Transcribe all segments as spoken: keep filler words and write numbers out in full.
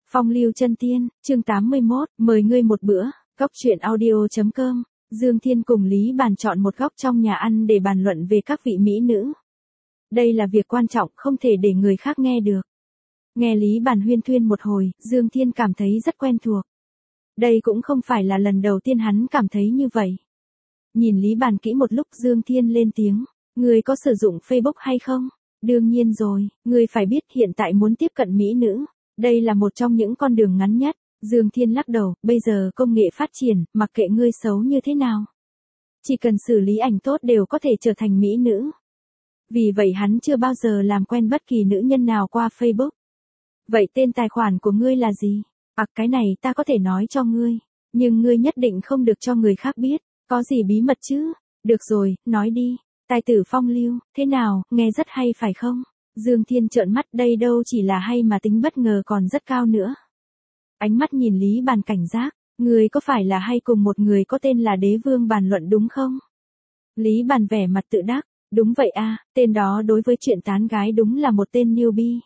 Phong lưu chân tiên, chương tám mươi mốt, mời ngươi một bữa, góc chuyện audio chấm com. Dương Thiên cùng Lý Bàn chọn một góc trong nhà ăn để bàn luận về các vị mỹ nữ. Đây là việc quan trọng, không thể để người khác nghe được. Nghe Lý Bàn huyên thuyên một hồi, Dương Thiên cảm thấy rất quen thuộc. Đây cũng không phải là lần đầu tiên hắn cảm thấy như vậy. Nhìn Lý Bàn kỹ một lúc, Dương Thiên lên tiếng, ngươi có sử dụng Facebook hay không? Đương nhiên rồi, ngươi phải biết hiện tại muốn tiếp cận mỹ nữ. Đây là một trong những con đường ngắn nhất. Dương Thiên lắc đầu, bây giờ công nghệ phát triển, mặc kệ ngươi xấu như thế nào. Chỉ cần xử lý ảnh tốt đều có thể trở thành mỹ nữ. Vì vậy hắn chưa bao giờ làm quen bất kỳ nữ nhân nào qua Facebook. Vậy tên tài khoản của ngươi là gì? À, cái này ta có thể nói cho ngươi. Nhưng ngươi nhất định không được cho người khác biết. Có gì bí mật chứ? Được rồi, nói đi. Tài tử phong lưu, thế nào, nghe rất hay phải không? Dương Thiên trợn mắt, đây đâu chỉ là hay mà tính bất ngờ còn rất cao nữa. Ánh mắt nhìn Lý Bàn cảnh giác, người có phải là hay cùng một người có tên là Đế Vương bàn luận đúng không? Lý Bàn vẻ mặt tự đắc, đúng vậy a, tên đó đối với chuyện tán gái đúng là một tên newbie.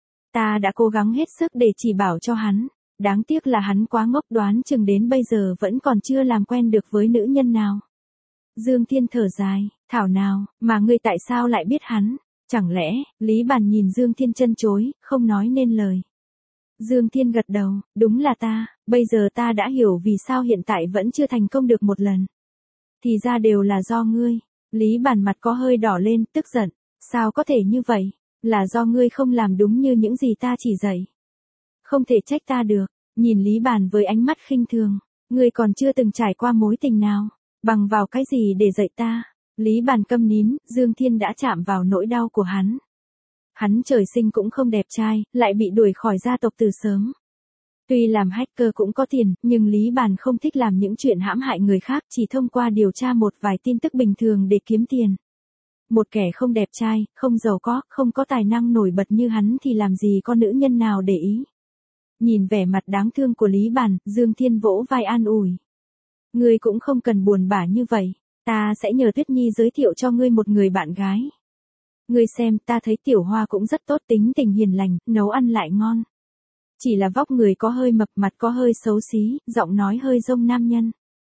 Ta đã cố gắng hết sức để chỉ bảo cho hắn, đáng tiếc là hắn quá ngốc, đoán chừng đến bây giờ vẫn còn chưa làm quen được với nữ nhân nào. Dương Thiên thở dài, thảo nào, mà ngươi tại sao lại biết hắn? Chẳng lẽ, Lý Bàn nhìn Dương Thiên chân chối, không nói nên lời. Dương Thiên gật đầu, đúng là ta, bây giờ ta đã hiểu vì sao hiện tại vẫn chưa thành công được một lần. Thì ra đều là do ngươi. Lý Bàn mặt có hơi đỏ lên, tức giận, sao có thể như vậy, là do ngươi không làm đúng như những gì ta chỉ dạy. Không thể trách ta được, nhìn Lý Bàn với ánh mắt khinh thường, ngươi còn chưa từng trải qua mối tình nào, bằng vào cái gì để dạy ta. Lý Bàn câm nín, Dương Thiên đã chạm vào nỗi đau của hắn. Hắn trời sinh cũng không đẹp trai, lại bị đuổi khỏi gia tộc từ sớm. Tuy làm hacker cũng có tiền, nhưng Lý Bàn không thích làm những chuyện hãm hại người khác, chỉ thông qua điều tra một vài tin tức bình thường để kiếm tiền. Một kẻ không đẹp trai, không giàu có, không có tài năng nổi bật như hắn thì làm gì có nữ nhân nào để ý. Nhìn vẻ mặt đáng thương của Lý Bàn, Dương Thiên vỗ vai an ủi. Ngươi cũng không cần buồn bã như vậy. Ta sẽ nhờ Tuyết Nhi giới thiệu cho ngươi một người bạn gái. Ngươi xem, ta thấy Tiểu Hoa cũng rất tốt, tính tình hiền lành, nấu ăn lại ngon. Chỉ là vóc người có hơi mập, mặt có hơi xấu xí, giọng nói hơi rông nam nhân.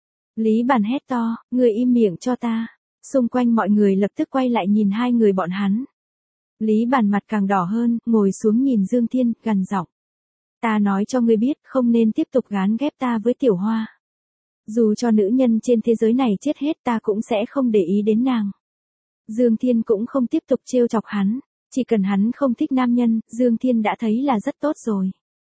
Lý Bàn hét to, ngươi im miệng cho ta. Xung quanh mọi người lập tức quay lại nhìn hai người bọn hắn. Lý Bàn mặt càng đỏ hơn, ngồi xuống nhìn Dương Thiên, gằn giọng. Ta nói cho ngươi biết, không nên tiếp tục gán ghép ta với Tiểu Hoa. Dù cho nữ nhân trên thế giới này chết hết ta cũng sẽ không để ý đến nàng. Dương Thiên cũng không tiếp tục trêu chọc hắn, chỉ cần hắn không thích nam nhân, Dương Thiên đã thấy là rất tốt rồi.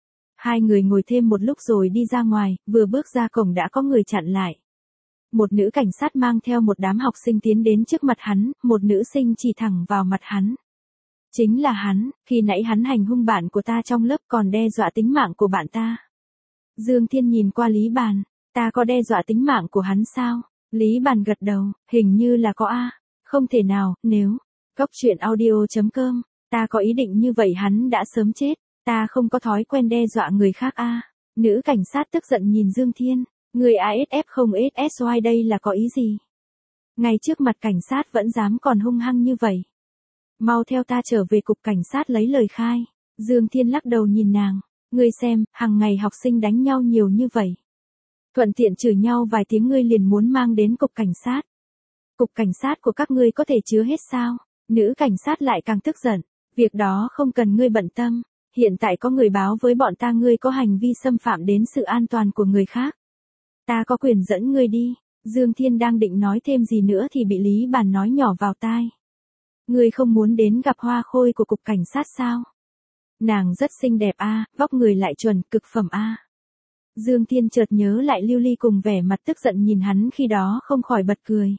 Hai người ngồi thêm một lúc rồi đi ra ngoài, vừa bước ra cổng đã có người chặn lại. Một nữ cảnh sát mang theo một đám học sinh tiến đến trước mặt hắn, một nữ sinh chỉ thẳng vào mặt hắn. Chính là hắn, khi nãy hắn hành hung bạn của ta trong lớp còn đe dọa tính mạng của bạn ta. Dương Thiên nhìn qua Lý Bàn. Ta có đe dọa tính mạng của hắn sao? Lý Bàn gật đầu, hình như là có a. Không thể nào, nếu. Góc chuyện audio chấm com. Ta có ý định như vậy hắn đã sớm chết. Ta không có thói quen đe dọa người khác a. Nữ cảnh sát tức giận nhìn Dương Thiên. Người a ét ép không ét ét i đây là có ý gì? Ngay trước mặt cảnh sát vẫn dám còn hung hăng như vậy. Mau theo ta trở về cục cảnh sát lấy lời khai. Dương Thiên lắc đầu nhìn nàng. Ngươi xem, hàng ngày học sinh đánh nhau nhiều như vậy. Thuận tiện chửi nhau vài tiếng ngươi liền muốn mang đến cục cảnh sát. Cục cảnh sát của các ngươi có thể chứa hết sao? Nữ cảnh sát lại càng tức giận. Việc đó không cần ngươi bận tâm. Hiện tại có người báo với bọn ta ngươi có hành vi xâm phạm đến sự an toàn của người khác. Ta có quyền dẫn ngươi đi. Dương Thiên đang định nói thêm gì nữa thì bị Lý Bàn nói nhỏ vào tai. Ngươi không muốn đến gặp Hoa Khôi của cục cảnh sát sao? Nàng rất xinh đẹp a, vóc người lại chuẩn, cực phẩm a. Dương Thiên chợt nhớ lại Lưu Ly cùng vẻ mặt tức giận nhìn hắn khi đó không khỏi bật cười.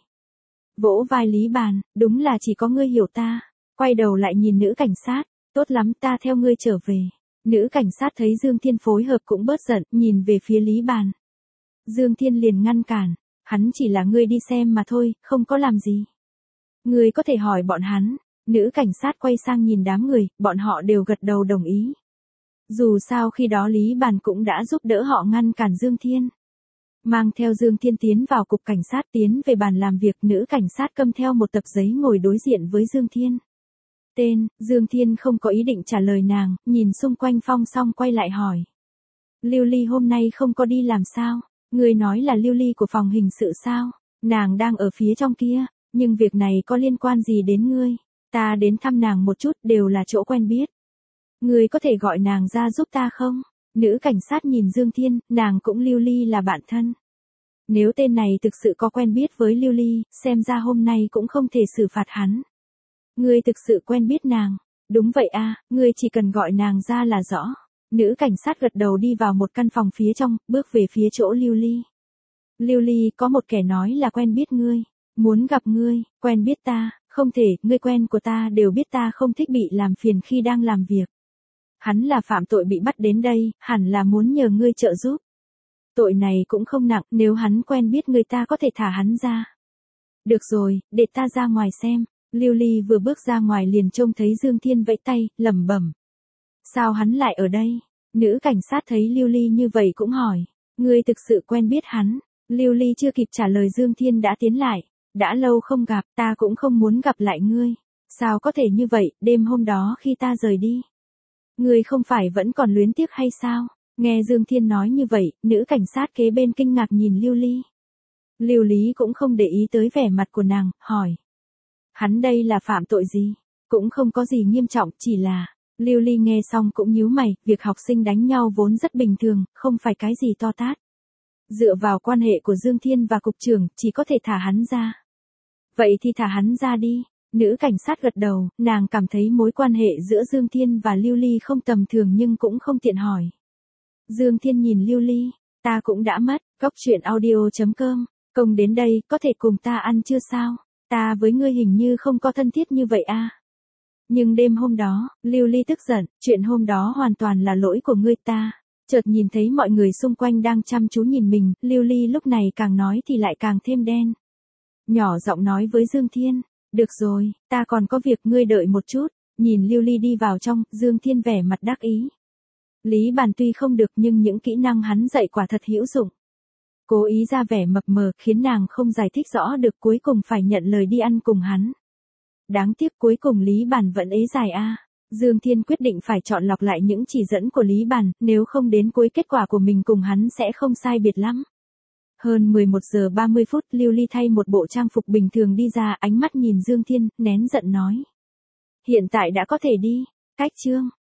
Vỗ vai Lý Bàn, đúng là chỉ có ngươi hiểu ta. Quay đầu lại nhìn nữ cảnh sát, tốt lắm ta theo ngươi trở về. Nữ cảnh sát thấy Dương Thiên phối hợp cũng bớt giận, nhìn về phía Lý Bàn. Dương Thiên liền ngăn cản, hắn chỉ là ngươi đi xem mà thôi, không có làm gì. Ngươi có thể hỏi bọn hắn. Nữ cảnh sát quay sang nhìn đám người, bọn họ đều gật đầu đồng ý. Dù sao khi đó Lý Bàn cũng đã giúp đỡ họ ngăn cản Dương Thiên. Mang theo Dương Thiên tiến vào cục cảnh sát, tiến về bàn làm việc, nữ cảnh sát cầm theo một tập giấy ngồi đối diện với Dương Thiên. Tên, Dương Thiên không có ý định trả lời nàng, nhìn xung quanh phong xong quay lại hỏi. Lưu Ly hôm nay không có đi làm sao? Ngươi nói là Lưu Ly của phòng hình sự sao? Nàng đang ở phía trong kia, nhưng việc này có liên quan gì đến ngươi? Ta đến thăm nàng một chút, đều là chỗ quen biết. Ngươi có thể gọi nàng ra giúp ta không? Nữ cảnh sát nhìn Dương Thiên, nàng cũng Lưu Ly là bạn thân. Nếu tên này thực sự có quen biết với Lưu Ly, xem ra hôm nay cũng không thể xử phạt hắn. Ngươi thực sự quen biết nàng. Đúng vậy a, ngươi chỉ cần gọi nàng ra là rõ. Nữ cảnh sát gật đầu đi vào một căn phòng phía trong, bước về phía chỗ Lưu Ly. Lưu Ly, có một kẻ nói là quen biết ngươi. Muốn gặp ngươi, quen biết ta, không thể, ngươi quen của ta đều biết ta không thích bị làm phiền khi đang làm việc. Hắn là phạm tội bị bắt đến đây, hẳn là muốn nhờ ngươi trợ giúp. Tội này cũng không nặng, nếu hắn quen biết người ta có thể thả hắn ra. Được rồi, để ta ra ngoài xem. Lưu Ly vừa bước ra ngoài liền trông thấy Dương Thiên vẫy tay, lẩm bẩm. Sao hắn lại ở đây? Nữ cảnh sát thấy Lưu Ly như vậy cũng hỏi. Ngươi thực sự quen biết hắn? Lưu Ly chưa kịp trả lời Dương Thiên đã tiến lại. Đã lâu không gặp, ta cũng không muốn gặp lại ngươi. Sao có thể như vậy, đêm hôm đó khi ta rời đi. Ngươi không phải vẫn còn luyến tiếc hay sao? Nghe Dương Thiên nói như vậy, nữ cảnh sát kế bên kinh ngạc nhìn Lưu Ly. Lưu Lý cũng không để ý tới vẻ mặt của nàng, hỏi. Hắn đây là phạm tội gì? Cũng không có gì nghiêm trọng, chỉ là... Lưu Ly nghe xong cũng nhíu mày, việc học sinh đánh nhau vốn rất bình thường, không phải cái gì to tát. Dựa vào quan hệ của Dương Thiên và cục trưởng, chỉ có thể thả hắn ra. Vậy thì thả hắn ra đi. Nữ cảnh sát gật đầu, nàng cảm thấy mối quan hệ giữa Dương Thiên và Lưu Ly không tầm thường nhưng cũng không tiện hỏi. Dương Thiên nhìn Lưu Ly, ta cũng đã mất, góc truyện audio chấm com, công đến đây, có thể cùng ta ăn chưa sao? Ta với ngươi hình như không có thân thiết như vậy a. Nhưng đêm hôm đó, Lưu Ly tức giận, chuyện hôm đó hoàn toàn là lỗi của ngươi ta. Chợt nhìn thấy mọi người xung quanh đang chăm chú nhìn mình, Lưu Ly lúc này càng nói thì lại càng thêm đen. Nhỏ giọng nói với Dương Thiên, được rồi, ta còn có việc, ngươi đợi một chút. Nhìn Lưu Ly đi vào trong, Dương Thiên vẻ mặt đắc ý. Lý Bàn tuy không được nhưng những kỹ năng hắn dạy quả thật hữu dụng. Cố ý ra vẻ mập mờ khiến nàng không giải thích rõ được, cuối cùng phải nhận lời đi ăn cùng hắn. Đáng tiếc cuối cùng Lý Bàn vẫn ế dài a. Dương Thiên quyết định phải chọn lọc lại những chỉ dẫn của Lý Bàn, nếu không đến cuối kết quả của mình cùng hắn sẽ không sai biệt lắm. Hơn mười một giờ ba mươi phút, Lưu Ly thay một bộ trang phục bình thường đi ra, ánh mắt nhìn Dương Thiên, nén giận nói. Hiện tại đã có thể đi. Cách chương.